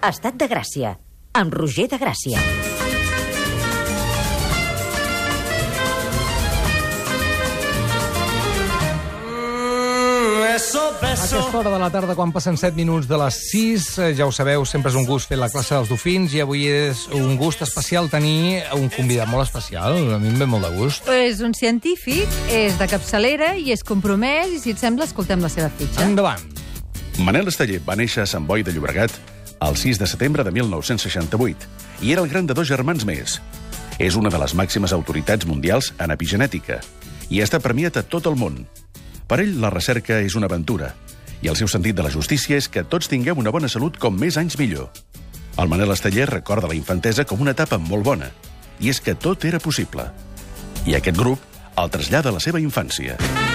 Estat de Gràcia, amb Roger de Gràcia. A aquesta hora de la tarda, quan passen 7 minuts de les 6, ja ho sabeu, sempre és un gust fer la classe dels dofins, i avui és un gust especial tenir un convidat molt especial. A mi em ve molt de gust. És un científic, és de capçalera i és compromès, i si et sembla, escoltem la seva fitxa. Endavant. Manel Esteller va néixer a Sant Boi de Llobregat el 6 de setembre de 1968 i era el gran de 2 germans més. És una de les màximes autoritats mundials en epigenètica i està premiat a tot el món. Per ell, la recerca és una aventura, i el seu sentit de la justícia és que tots tinguem una bona salut com més anys millor. El Manel Esteller recorda la infantesa com una etapa molt bona, i és que tot era possible. I aquest grup el trasllada a la seva infància.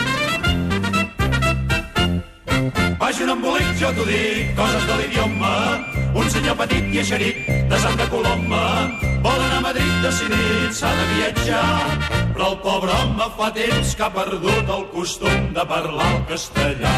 Vagi un embolic, jo t'ho dic, coses de l'idioma. Un senyor petit i eixerit de Santa Coloma vol anar a Madrid decidit, s'ha de viatjar. Però el pobre home fa temps que ha perdut el costum de parlar el castellà.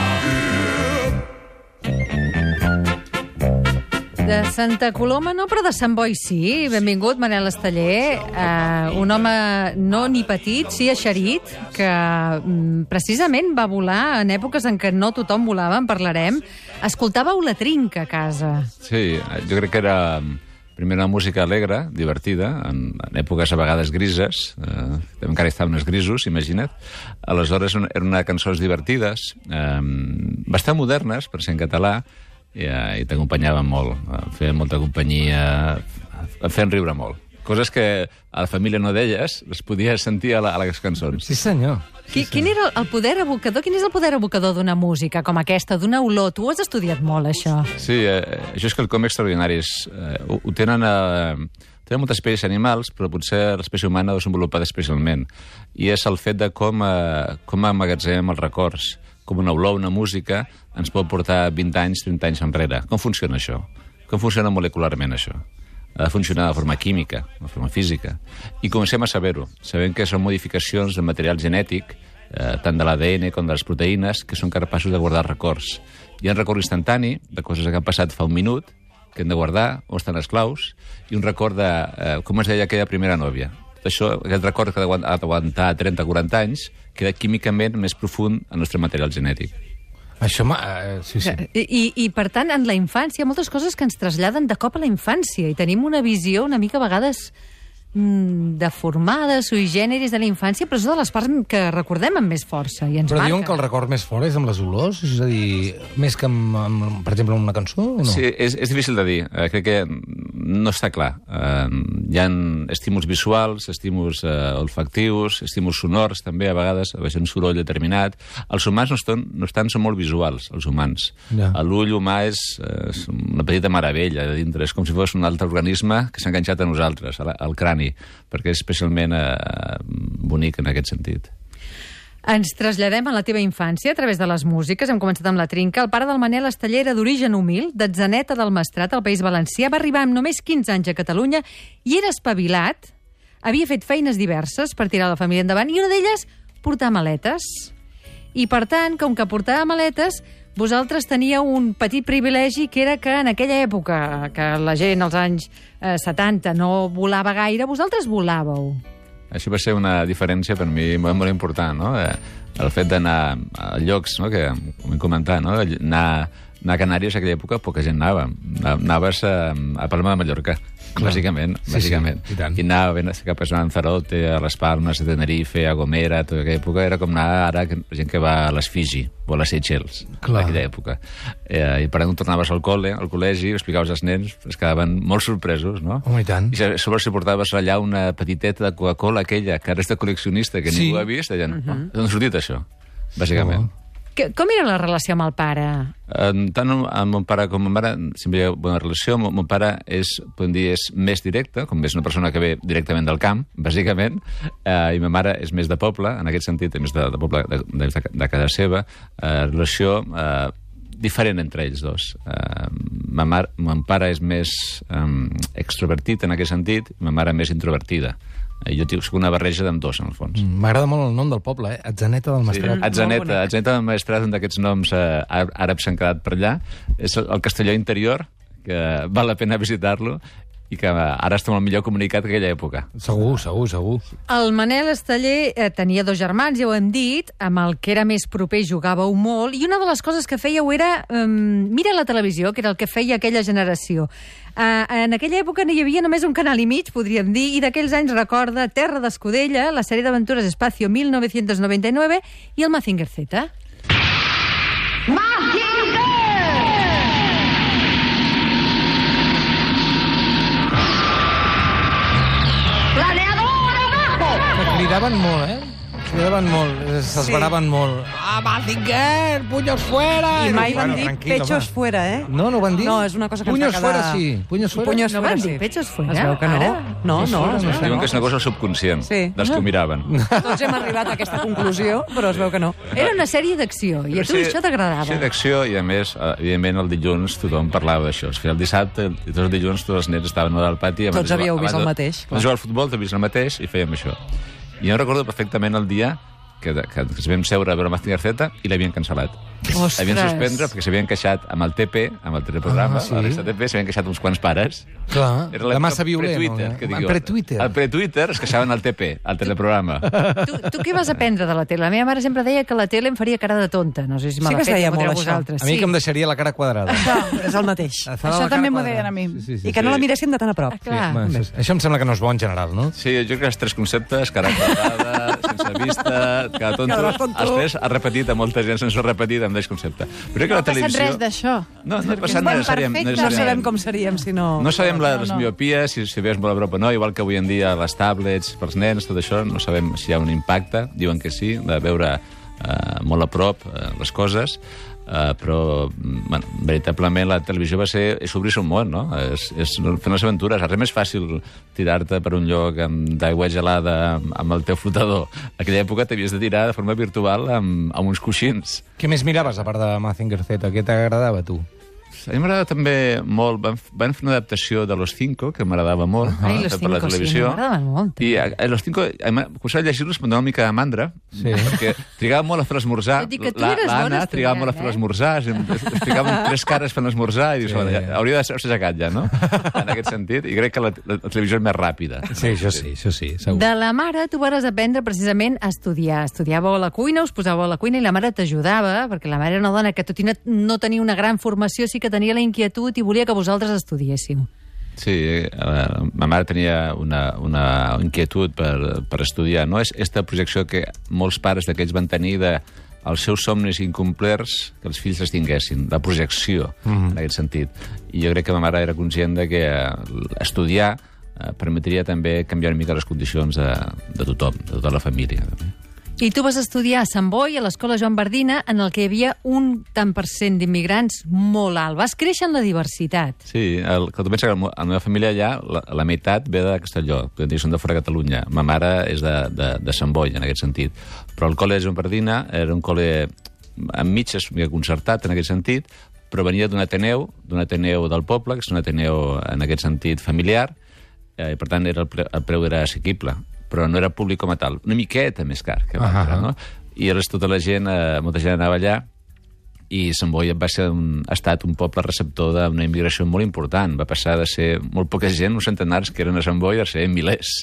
De Santa Coloma no, però de Sant Boi sí. Benvingut, Manel Esteller. Un home no ni petit, sí eixerit, que precisament va volar en èpoques en què no tothom volava, en parlarem. Escoltàveu la trinca a casa. Sí, jo crec que era primer una música alegre, divertida, en èpoques a vegades grises, encara estaven els grisos, imagina't. Aleshores eren cançons divertides, bastant modernes, per ser en català, i t'acompanyaven molt, feien molta companyia, feien riure molt. Coses que a la família no deies, les podies sentir a les cançons. Sí, senyor. Quin era el poder evocador? Quin és el poder evocador d'una música com aquesta, d'una olor? Tu ho has estudiat molt, això. Sí, això és quelcom extraordinari. Ho tenen tenen moltes espècies animals, però potser l'espècie humana ho ha desenvolupat especialment. I és el fet de com emmagatzemem els records, com una olor, una música, ens pot portar 20 anys, 30 anys enrere. Com funciona això? Com funciona molecularment això? Ha de funcionar de forma química, de forma física. I comencem a saber-ho. Sabem que són modificacions del material genètic, tant de l'ADN com de les proteïnes, que són capaços de guardar records. Hi ha un record instantani de coses que han passat fa un minut, que hem de guardar, on estan les claus, i un record de com es deia aquella primera nòvia. Tot això, aquest record que ha d'aguantar 30-40 anys, queda químicament més profund en el nostre material genètic. Això, sí. I, per tant, en la infància, moltes coses que ens traslladen de cop a la infància, i tenim una visió una mica a vegades deformada, sui generis de la infància, però és de les parts que recordem amb més força i ens Però marca. diuen que el record més fort és amb les olors? És a dir, més que, per exemple, amb una cançó o no? Sí, és difícil de dir. Crec que no està clar. Hi ha estímuls visuals, estímuls olfactius, estímuls sonors, també, a vegades, a un soroll determinat. Els humans no estan, són molt visuals, els humans. Ja. L'ull humà és una petita meravella de dintre. És com si fos un altre organisme que s'ha enganxat a nosaltres, al crani, perquè és especialment bonic en aquest sentit. Ens traslladem a la teva infància a través de les músiques. Hem començat amb la trinca. El pare del Manel Esteller era d'origen humil, d'Atzeneta del Maestrat, al País Valencià. Va arribar amb només 15 anys a Catalunya i era espavilat. Havia fet feines diverses per tirar la família endavant i una d'elles portar maletes. I, per tant, com que portava maletes, vosaltres teníeu un petit privilegi, que era que en aquella època, que la gent als anys 70 no volava gaire, vosaltres volàveu. Això va ser una diferència per mi molt important, no? El fet d'anar a llocs, no? Que com hem comentat, no? Anar a Canàries a aquella època poca gent anava. Anaves a Palma de Mallorca, bàsicament. Sí, i tant. I anar cap a Lanzarote, a les Palmes, a Tenerife, a Gomera, tota aquella època era com anar ara la gent que va a les Fiji o a les Seychelles, en aquella època. I per tant, tornaves al col·legi, explicaves als nens, es quedaven molt sorpresos, no? Home, i tant. I sobre si portaves allà una petiteta de Coca-Cola, aquella, que ara és de col·leccionista, que ningú ha vist, deien, d'on ha sortit això? Bàsicament. Com era la relació amb el pare? Tant amb mon pare com amb mare sempre hi ha bona relació. Mon pare és més directe, com és una persona que ve directament del camp, bàsicament, i ma mare és més de poble, en aquest sentit, més de poble, de casa seva. Relació diferent entre ells dos. Mon pare és més extrovertit en aquest sentit, i ma mare més introvertida. Jo soc una barreja d'ambdós, en el fons. M'agrada molt el nom del poble, Atzeneta del Maestrat. Sí, Atzeneta del Maestrat, un d'aquests noms àrabs s'han quedat per allà. És el Castelló interior, que val la pena visitar-lo i que ara està molt millor comunicat que aquella època. Segur. El Manel Esteller tenia 2 germans, ja ho hem dit, amb el que era més proper jugàveu molt, i una de les coses que fèieu era mirar la televisió, que era el que feia aquella generació. En aquella època n'hi havia només un canal i mig, podríem dir, i d'aquells anys recorda Terra d'Escudella, la sèrie d'aventures Espacio 1999 i el Mazinger Z. Cridaven molt, Cridaven molt, s'esveraven molt. Mazinger, puños fuera! I mai van dir pechos fuera, No ho van dir? No, és una cosa que ens va quedar... quedar... Puños fuera, sí. Puños fuera. Puños No fuera, van sí. dir pechos fuera? Es veu que no. No. Diuen que és una cosa subconscient, dels que ho miraven. Tots hem arribat a aquesta conclusió, però es veu que no. Era una sèrie d'acció, i a tu això t'agradava. Sí, d'acció, i a més, evidentment, el dilluns tothom parlava d'això. El dissabte, i tots els dilluns, tots els nens estaven al pati... Tots havíeu vist el mateix. Abans de jugar al futbol, t'he vist el mateix, i fèiem això. I jo recordo perfectament el dia que ens vam seure a veure Mazinger Z i l'havien cancel·lat. Ostres! L'havien suspendre perquè s'havien queixat amb el TP, amb el teleprograma, sí? a l'XTP, s'havien queixat uns quants pares. Clar, Era de massa violent. Pre-Twitter. Al pre-Twitter es queixaven al TP, al teleprograma. Tu què vas aprendre de la tele? La meva mare sempre deia que la tele em faria cara de tonta. No sé si me Sí l'ha que es fet, deia m'ho direu molt, això. vosaltres. A mi que em deixaria la cara quadrada. És el mateix. Això també m'ho deien a mi. I que no la miréssim de tan a prop. Clar. Això em sembla que no és bo en general, no? Sí, jo crec que els 3 conceptes, cara quadrada, sense vista, cara tonto, Quedaràs tonto. els 3 ha repetit a molta gent sense repetir amb 10 conceptes. Però crec que No la ha passat televisió... res d'això. No ha passat necessàriament. No sabem com seríem si no... No sabem les No. miopies, si veies molt a prop o no, igual que avui en dia les tablets pels nens, tot això, no sabem si hi ha un impacte, diuen que sí, de veure molt a prop les coses, però, bueno, veritablement la televisió va ser... és obrir-se un món, no? És fer les aventures. Ara és més fàcil tirar-te per un lloc d'aigua gelada amb el teu flotador. En aquella època t'havies de tirar de forma virtual amb uns coixins. Què més miraves, a part de Mazinger Z? Què t'agradava, a tu? A mi m'agradava també molt... Van fer una adaptació de Los Cinco, que m'agradava molt, Ai, Los per la Cinco, sí, televisió. m'agradaven molt. I a Los Cinco, començava a llegir-los, em donava una mica de mandra, perquè trigava molt a fer l'esmorzar. Tot i que tu eres bona L'Anna trigava molt a fer l'esmorzar, es ficaven 3 cares fent l'esmorzar, i dius, hauria de ser assecat ja, no? En aquest sentit, i crec que la televisió és més ràpida. Sí, això sí, segur. De la mare tu vas aprendre precisament a estudiar. Estudiàveu a la cuina, us posàveu a la cuina i la mare t'ajudava, perquè la mare era una dona que tot i no tenia una gran formació, sí que tenia la inquietud i volia que vosaltres estudiéssiu. Sí, ma mare tenia una inquietud per estudiar, no? És aquesta projecció que molts pares d'aquells van tenir de els seus somnis incomplerts que els fills els tinguessin, la projecció, en aquest sentit. I jo crec que ma mare era conscient de que estudiar permetria també canviar una mica les condicions de tothom, de tota la família. I tu vas estudiar a Sant Boi, a l'escola Joan Bardina, en el que hi havia un tant per cent d'immigrants molt alt. Vas créixer en la diversitat. Sí, que tu penses que la meva família allà, la meitat ve de Castelló, són de fora de Catalunya. Ma mare és de Sant Boi, en aquest sentit. Però el col·le de Joan Bardina era un col·le amb mitges, concertat, en aquest sentit, però venia d'un Ateneu del poble, que és un Ateneu, en aquest sentit, familiar, i per tant el preu era assequible, però no era públic com a tal. Una miqueta més car que l'altre, no? I llavors tota la gent, molta gent anava allà, i Sant Boi ha estat un poble receptor d'una immigració molt important. Va passar de ser molt poca gent, uns centenars que eren a Sant Boi, a ser milers.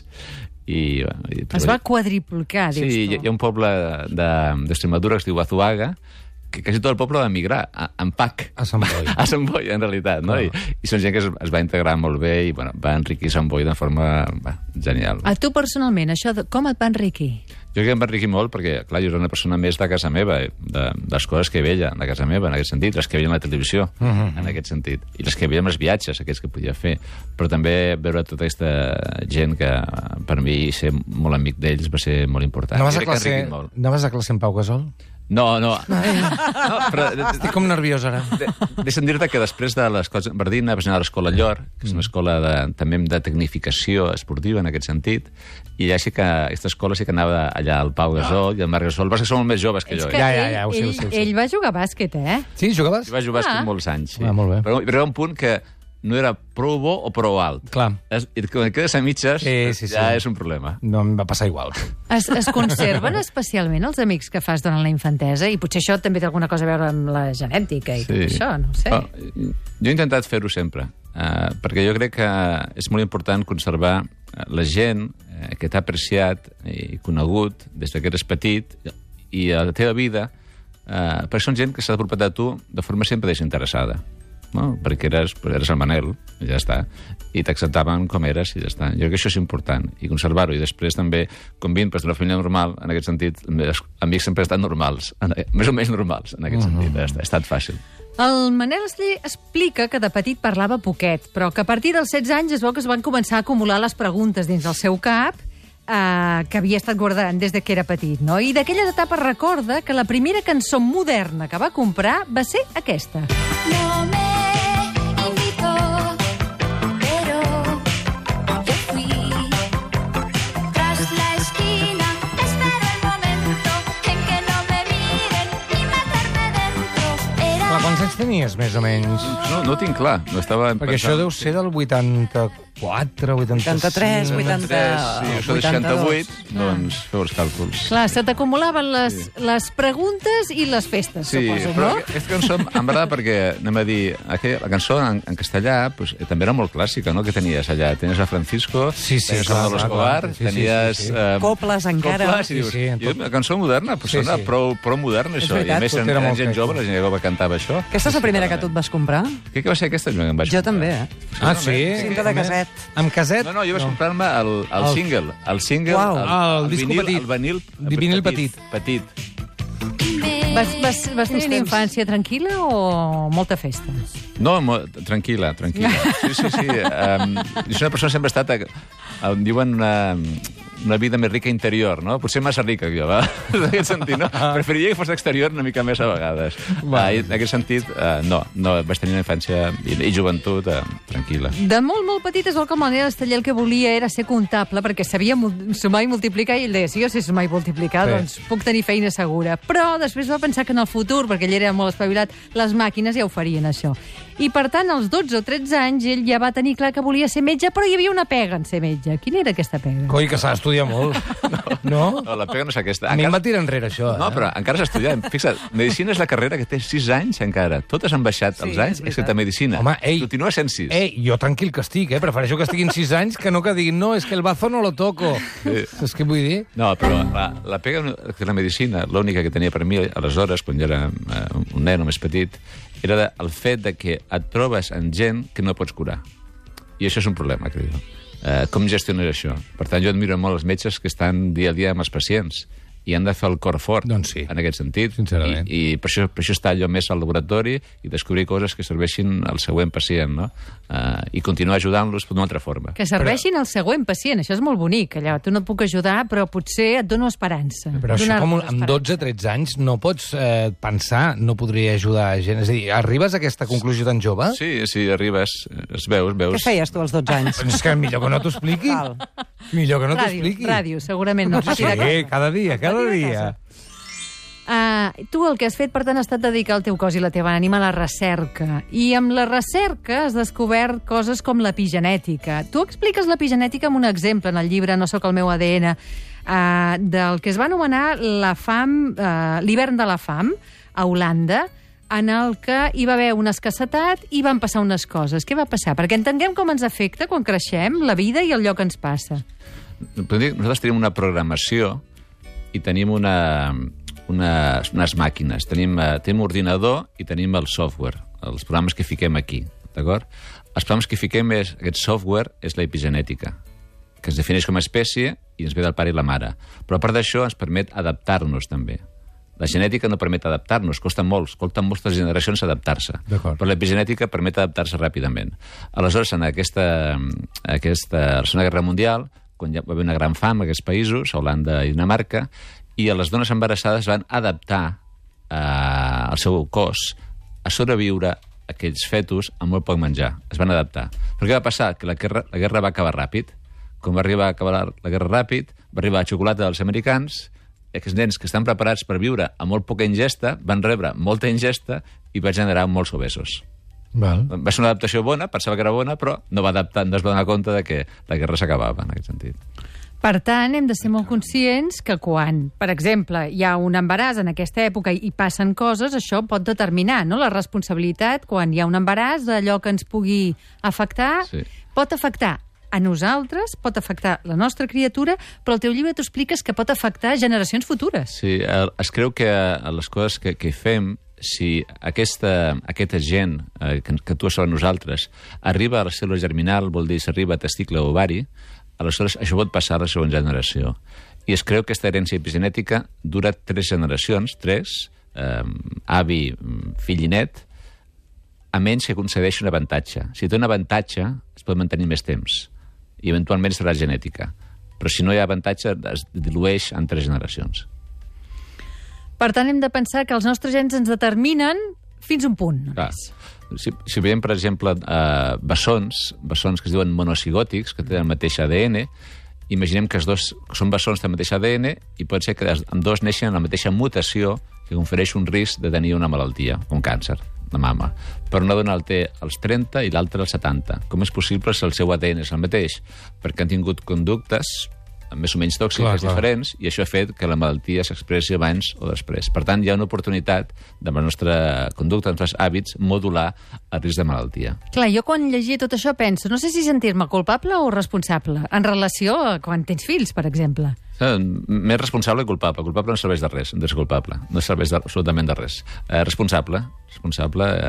Es va quadriplicar, dius tu. Sí, hi ha un poble d'Extremadura que es diu Azuaga, que quasi tot el poble va migrar, en PAC. A Sant Boi. A Sant Boi, en realitat, no? I són gent que es va integrar molt bé i va enriquir Sant Boi de forma genial. A tu personalment, això com et va enriquir? Jo crec que em va enriquir molt perquè, clar, jo era una persona més de casa meva, de les coses que veia de casa meva, en aquest sentit, les que veia en la televisió, en aquest sentit, i les que veia en els viatges, aquests que podia fer. Però també veure tota aquesta gent que, per mi, ser molt amic d'ells va ser molt important. Anaves a classe amb Pau Gasol? No. Però estic com nerviós, ara. Deixa'm dir-te que després de l'escola Bardina vas anar a l'escola Llor, que és una escola també de tecnificació esportiva, en aquest sentit, i allà sí que, aquesta escola sí que anava allà al Pau Gasol i al Marc Gasol. Vas que són molt més joves que jo. Ja, ho sé. Ell va jugar a bàsquet, eh? Sí, jugaves? Jo vaig jugar bàsquet molts anys, sí. Molt bé. Però hi va un punt que no era prou bo o prou alt. Clar. I quan et quedes a mitges, ja és un problema. No, em va passar igual. Es conserven especialment els amics que fas durant la infantesa? I potser això també té alguna cosa a veure amb la genètica i tot això, no ho sé. Jo he intentat fer-ho sempre. perquè jo crec que és molt important conservar la gent que t'ha apreciat i conegut des que eres petit i a la teva vida, perquè són gent que s'ha apropat a tu de forma sempre desinteressada. No? Perquè eres el Manel, i ja està, i t'acceptaven com eres, i ja està. Jo crec que això és important, i conservar-ho. I després també, com vinc d'una família normal, en aquest sentit, els amics sempre han estat normals, més o menys normals, en aquest sentit. Ha estat fàcil. El Manel Esteller explica que de petit parlava poquet, però que a partir dels 16 anys es veu que es van començar a acumular les preguntes dins el seu cap que havia estat guardant des que era petit, no? I d'aquella etapa recorda que la primera cançó moderna que va comprar va ser aquesta. No me invitó, pero yo fui. Tras la esquina espero el momento en que no me miren y meterme dentro. Era... Clar, quants anys tenies, més o menys? No ho tinc clar. No estava Perquè això deu ser del 84, 85... 83, 80... Sí, això de 68, doncs feu els càlculs. Clar, se t'acumulaven les preguntes i les festes, Sí, suposo, però no? aquesta cançó, en veritat, perquè anem a dir, la cançó en castellà pues, també era molt clàssica, no?, que tenies allà. Tenies a Francisco, Sí, tenies clar, a Manolo Escobar, clar. Sí, tenies... sí. Coples, encara. Coples, i dius, Sí, i una cançó moderna, pues, sona prou moderna, És això. I a veritat, més, tot era molt gent crec. jove, la gent jove cantava això. Aquesta és la primera que tu et vas comprar? Crec que va ser aquesta, que em vaig Jo comprar. també, eh? Ah, sí? Cinta de caset. Amb caset? No, jo vaig comprar-me el single. El single, Uau. El disco petit. El vinil, Vinil petit. Vas tenir una infància tranquil·la o molta festa? No, tranquil·la. Sí. Jo soc una persona que sempre ha estat, em diuen, una vida més rica interior, no? Potser massa rica, jo, va? En aquest sentit, no? Preferiria que fos exterior una mica més a vegades. I en aquest sentit, no, vaig tenir una infància i joventut tranquil·la. De molt petit es veu que el Manel Esteller el que volia era ser comptable, perquè sabia sumar i multiplicar, i ell deia, si jo sé sumar i multiplicar, doncs puc tenir feina segura. Però després va pensar que en el futur, perquè ell era molt espavilat, les màquines ja ho farien, això. I, per tant, als 12 o 13 anys, ell ja va tenir clar que volia ser metge, però hi havia una pega en ser metge. Quina era aquesta pega? Coi, que s'ha d'estudiar molt. No? No, la pega no és aquesta. A mi em va tirar enrere, això. No, però encara s'ha estudiat. Fixa't, medicina és la carrera que té 6 anys encara. Totes han baixat els anys, excepte medicina. Home, ei. Continua sent 6. Jo tranquil que estic, prefereixo que estiguin 6 anys que no que diguin, no, és que el bazo no lo toco. Saps què vull dir? No, però la pega de la medicina, l'única que tenia per mi aleshores, quan jo era un nen o més petit, era el fet de que et trobes en gent que no pots curar. I això és un problema, crec jo. Com gestionar això? Per tant, jo admiro molt els metges que estan dia a dia amb els pacients i han de fer el cor fort, doncs sí, en aquest sentit. Sincerament. I per això està allò més al laboratori i descobrir coses que serveixin al següent pacient, no? I continuar ajudant-los d'una altra forma. Que serveixin al següent pacient, això és molt bonic. Allò, tu no et puc ajudar, però potser et dono esperança. Però això, com amb 12-13 anys, no pots pensar, no podria ajudar a gent. És a dir, arribes a aquesta conclusió tan jove? Sí, arribes, es veus. Què feies tu als 12 anys? És que millor que no t'ho expliqui. Millor que no t'ho expliqui. Ràdio, segurament no. Sí, cada dia. Tu el que has fet, per tant, ha estat dedicar el teu cos i la teva ànima a la recerca. I amb la recerca has descobert coses com l'epigenètica. Tu expliques l'epigenètica amb un exemple en el llibre No sóc el meu ADN, del que es va anomenar l'hivern de la fam, a Holanda, en el que hi va haver una escassetat i van passar unes coses. Què va passar? Perquè entenguem com ens afecta quan creixem, la vida i allò que ens passa. Nosaltres tenim una programació i tenim unes màquines. Tenim un ordinador i tenim el software, els programes que fiquem aquí, d'acord? Els programes que fiquem aquest software és l'epigenètica, que es defineix com a espècie i ens ve del pare i la mare. Però a part d'això ens permet adaptar-nos també. La genètica no permet adaptar-nos, costen moltes generacions adaptar-se. Però l'epigenètica permet adaptar-se ràpidament. Aleshores, en la Segona Guerra Mundial, quan hi va haver una gran fam en aquests països, a Holanda i Dinamarca, i les dones embarassades van adaptar el seu cos a sobreviure aquells fetus amb molt poc menjar. Es van adaptar. Però què va passar? Que la guerra va acabar ràpid. Com va arribar a acabar la guerra ràpid, va arribar la xocolata dels americans, aquests nens que estan preparats per viure amb molt poca ingesta van rebre molta ingesta i va generar molts obesos. Va ser una adaptació bona, pensava que era bona, però no es va donar compte de que la guerra s'acabava, en aquest sentit. Per tant, hem de ser molt conscients que quan, per exemple, hi ha un embaràs en aquesta època i passen coses, això pot determinar, no? La responsabilitat, quan hi ha un embaràs, d'allò que ens pugui afectar, pot afectar a nosaltres, pot afectar la nostra criatura, però al teu llibre t'ho expliques que pot afectar generacions futures. Sí, es creu que les coses que fem, si aquest agent que actua sobre nosaltres arriba a la cèl·lula germinal, vol dir s'arriba a testicle o ovari, aleshores això pot passar a la següent generació. I es creu que aquesta herència epigenètica dura 3 generacions, 3, avi, fill i net, a menys que concedeixi un avantatge. Si té un avantatge, es pot mantenir més temps i eventualment serà genètica. Però si no hi ha avantatge, es dilueix en 3 generacions. Per tant, hem de pensar que els nostres gens ens determinen fins un punt. Clar. Si veiem, per exemple, bessons que es diuen monocigòtics, que tenen el mateix ADN, imaginem que els dos són bessons del mateix ADN i pot ser que ambdós neixen amb la mateixa mutació que confereix un risc de tenir una malaltia, un càncer de mama. Però una dona el té als 30 i l'altra als 70. Com és possible si el seu ADN és el mateix? Perquè han tingut conductes més o menys tòxiques diferents, i això ha fet que la malaltia s'expressi abans o després. Per tant, hi ha una oportunitat de la nostra conducta, dels nostres hàbits, modular el risc de malaltia. Clar, jo quan llegia tot això penso, no sé si sentir-me culpable o responsable, en relació a quan tens fills, per exemple. Més responsable que culpable. Culpable no serveix de res, no és culpable. No serveix absolutament de res. Responsable fins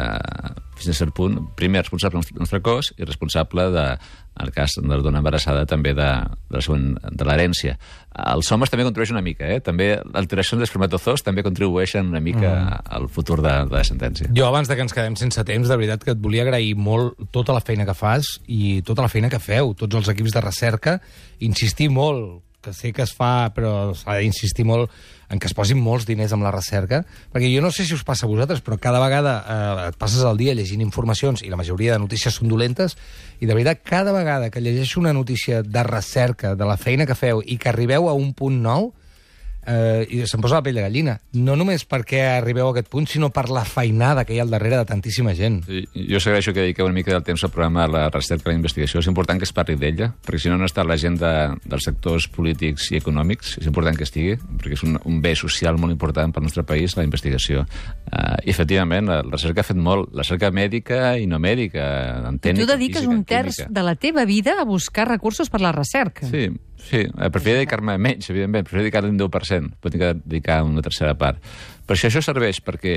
a cert punt. Primer, responsable del nostre cos i responsable, en el cas de la dona embarassada, també de l'herència. Els homes també contribueixen una mica, també alteracions d'espermatozoos també contribueixen una mica al futur de la sentència. Jo, abans de que ens quedem sense temps, de veritat que et volia agrair molt tota la feina que fas i tota la feina que feu, tots els equips de recerca, insistir molt, que sé que es fa, però s'ha d'insistir molt en que es posin molts diners amb la recerca, perquè jo no sé si us passa a vosaltres, però cada vegada et passes el dia llegint informacions i la majoria de notícies són dolentes, i de veritat, cada vegada que llegeixo una notícia de recerca, de la feina que feu, i que arribeu a un punt nou, i se'm posa la pell de gallina. No només perquè arribeu a aquest punt, sinó per la feinada que hi ha al darrere de tantíssima gent. Jo s'agraeixo que dediqueu una mica del temps al programa de la recerca i la investigació. És important que es parli d'ella, perquè si no està a l'agenda dels sectors polítics i econòmics. És important que estigui, perquè és un bé social molt important pel nostre país, la investigació. I, efectivament, la recerca ha fet molt. La recerca mèdica i no mèdica, en tècnica, tu dediques física, un terç de la teva vida a buscar recursos per la recerca. Sí, preferia dedicar-me menys, evidentment, preferia dedicar-li un 10%, pot dedicar una tercera part. Per això això serveix perquè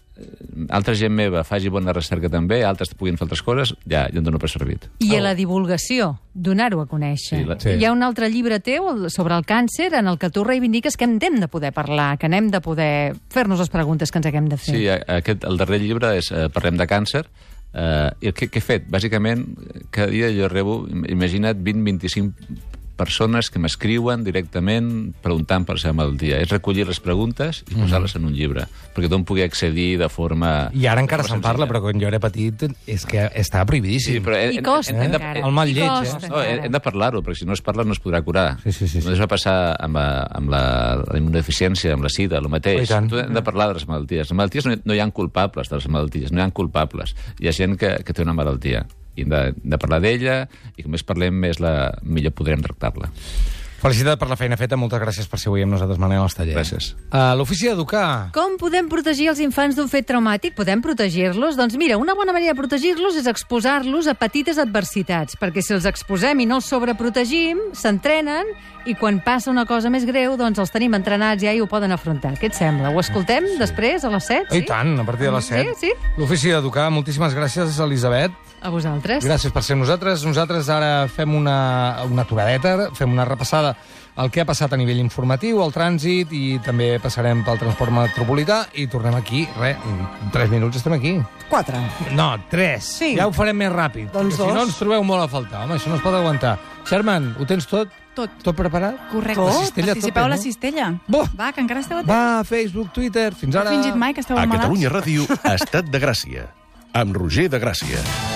altra gent meva faci bona recerca també, altres puguin fer altres coses, ja em dono per servit. I a la divulgació, donar-ho a conèixer. Sí. Hi ha un altre llibre teu sobre el càncer en el que tu reivindiques que hem de poder parlar, que n'hem de poder fer-nos les preguntes que ens haguem de fer. Sí, el darrer llibre és Parlem de càncer, i què he fet? Bàsicament, cada dia jo rebo, imagina't, 20-25 persones que m'escriuen directament preguntant per la seva malaltia. És recollir les preguntes i posar-les en un llibre, perquè tothom pugui accedir de forma... I ara encara se'n parla, però quan jo era petit és que estava prohibidíssim. I costa encara. El mal lleig, Hem de parlar-ho, perquè si no es parla no es podrà curar. Sí. No va passar amb la immunodeficiència, amb la sida, el mateix. Hem de parlar de les malalties. Les malalties no hi ha culpables de les malalties, no hi ha culpables. Hi ha gent que té una malaltia. I hem de parlar d'ella, i com més parlem, millor podrem tractar-la. Felicitat per la feina feta, moltes gràcies per ser avui amb nosaltres, Manel Esteller. Gràcies. L'Ofici d'Educar. Com podem protegir els infants d'un fet traumàtic? Podem protegir-los? Doncs mira, una bona manera de protegir-los és exposar-los a petites adversitats, perquè si els exposem i no els sobreprotegim, s'entrenen i quan passa una cosa més greu, doncs els tenim entrenats ja i ho poden afrontar. Què et sembla? Ho escoltem després, a les 7? I tant, a partir de les 7. Sí. L'Ofici d'Educar. Moltíssimes gràcies, Elisabet. A vosaltres. Gràcies per ser nosaltres. Nosaltres ara fem una aturadeta, fem una repassada al que ha passat a nivell informatiu, al trànsit, i també passarem pel transport metropolità i tornem aquí. En 3 minuts estem aquí. 4. No, 3. Sí. Ja ho farem més ràpid. Doncs Si 2. no ens trobeu molt a faltar. Home, això no es pot aguantar. Sherman, ho tens tot? Tot preparat? Correcte. La cistella Participeu a la no? cistella. Bo. Va, que encara esteu a temps. Va, Facebook, Twitter, fins No ara. he fingit mai que esteu A amagats. Catalunya Ràdio, Estat de Gràcia, amb Roger de Gràcia.